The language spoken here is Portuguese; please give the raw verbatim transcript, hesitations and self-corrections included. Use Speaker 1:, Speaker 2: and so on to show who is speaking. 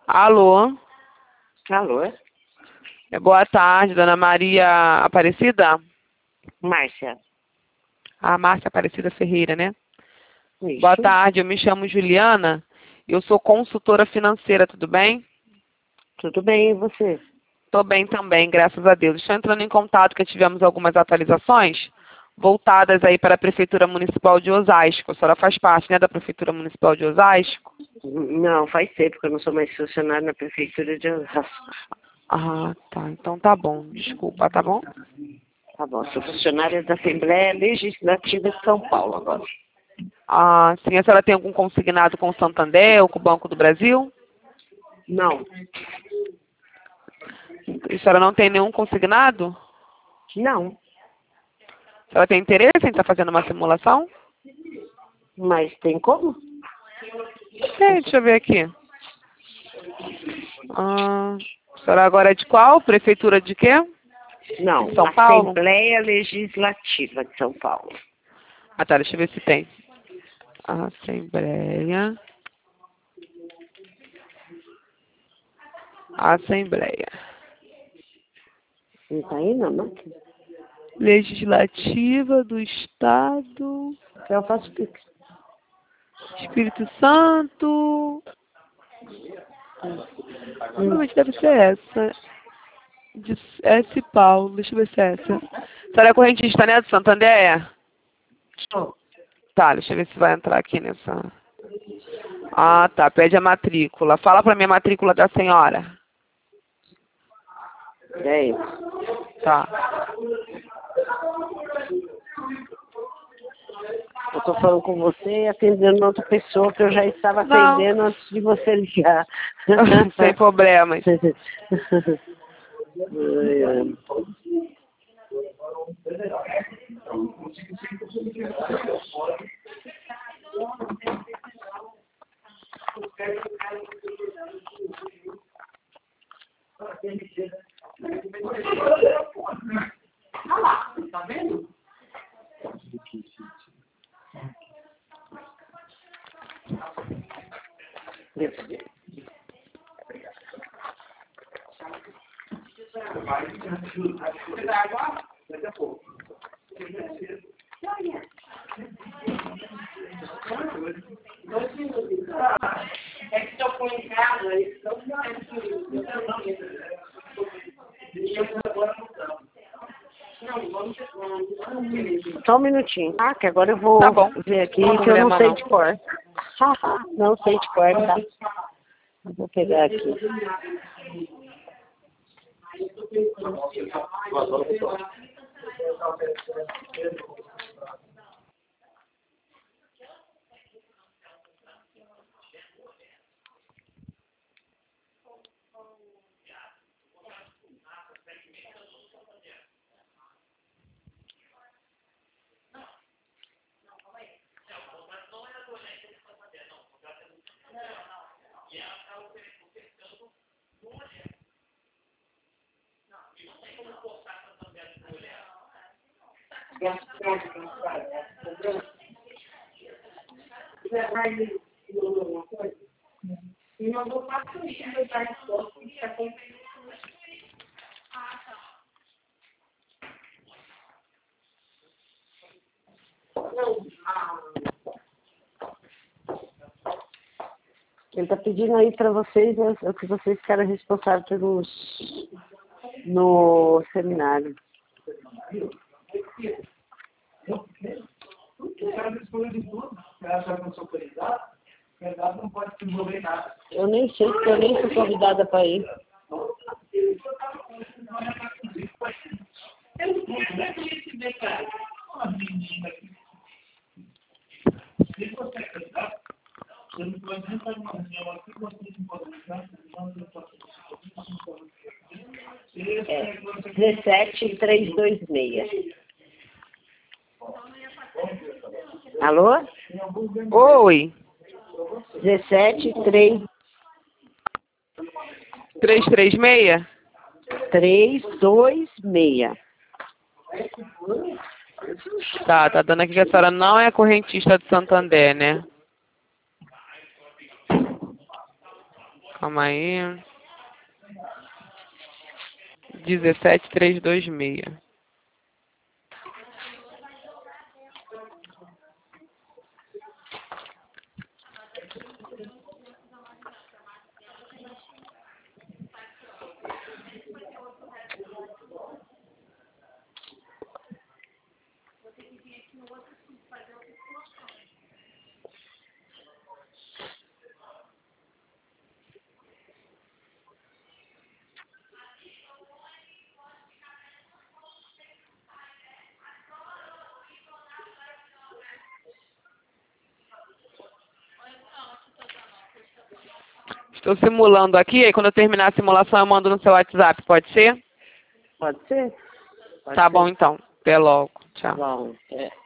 Speaker 1: Alô?
Speaker 2: Alô?
Speaker 1: É, boa tarde, dona Maria Aparecida?
Speaker 2: Márcia.
Speaker 1: A Márcia Aparecida Ferreira, né?
Speaker 2: Isso.
Speaker 1: Boa tarde, eu me chamo Juliana, eu sou consultora financeira, tudo bem?
Speaker 2: Tudo bem, e você?
Speaker 1: Tô bem também, graças a Deus. Estou entrando em contato que tivemos algumas atualizações voltadas aí para a Prefeitura Municipal de Osasco. A senhora faz parte, né, da Prefeitura Municipal de Osasco?
Speaker 2: Não, faz tempo que eu não sou mais funcionário na Prefeitura de Osasco.
Speaker 1: Ah, tá. Então tá bom. Desculpa, tá bom?
Speaker 2: Tá bom, sou funcionária da Assembleia Legislativa de São Paulo agora.
Speaker 1: Ah, sim. A senhora tem algum consignado com o Santander ou com o Banco do Brasil?
Speaker 2: Não.
Speaker 1: A senhora não tem nenhum consignado?
Speaker 2: Não,
Speaker 1: A senhora tem interesse em estar fazendo uma simulação?
Speaker 2: mas tem como?
Speaker 1: Tem, deixa eu ver aqui. Ah, a senhora agora é de qual? Prefeitura de quê?
Speaker 2: Não,
Speaker 1: De São Paulo?
Speaker 2: Assembleia Legislativa de São Paulo.
Speaker 1: Ah, tá. Deixa eu ver se tem. Assembleia. Assembleia.
Speaker 2: Não tá aí, não, máquina?
Speaker 1: Legislativa do Estado.
Speaker 2: Eu faço pix.
Speaker 1: Espírito Santo. Provavelmente deve ser essa. De S. Paulo. Deixa eu ver se é essa. A senhora é correntista, né? Do Santander?
Speaker 2: Sou.
Speaker 1: Tá, deixa eu ver se vai entrar aqui nessa. Ah, tá. Pede a matrícula. Fala pra mim a matrícula da senhora.
Speaker 2: dez.
Speaker 1: Tá.
Speaker 2: Eu tô falando com você e atendendo outra pessoa que eu já estava
Speaker 1: Não.
Speaker 2: atendendo antes de você ligar.
Speaker 1: Sem problemas.
Speaker 2: Ai, ai. Só um minutinho, tá? Que agora eu vou
Speaker 1: Tá bom.
Speaker 2: ver aqui
Speaker 1: Não tem
Speaker 2: que eu não
Speaker 1: problema,
Speaker 2: sei
Speaker 1: não.
Speaker 2: de cor. Não sei de cor, tá? Eu vou pegar aqui. Ele tá pedindo aí para vocês né, o que vocês ficaram responsáveis pelos no seminário. Eu nem sei, porque eu nem fui convidada para ir. É, dezessete três dois seis. Alô?
Speaker 1: Oi.
Speaker 2: dezessete três
Speaker 1: três três seis?
Speaker 2: três dois seis.
Speaker 1: Tá, tá dando aqui que a senhora não é correntista do Santander, né? Calma aí. dezessete trezentos e vinte e seis. Estou simulando aqui, aí quando eu terminar a simulação eu mando no seu WhatsApp, pode ser?
Speaker 2: Pode ser? Pode
Speaker 1: Tá
Speaker 2: ser.
Speaker 1: bom então. Até logo. Tchau.
Speaker 2: Bom, é.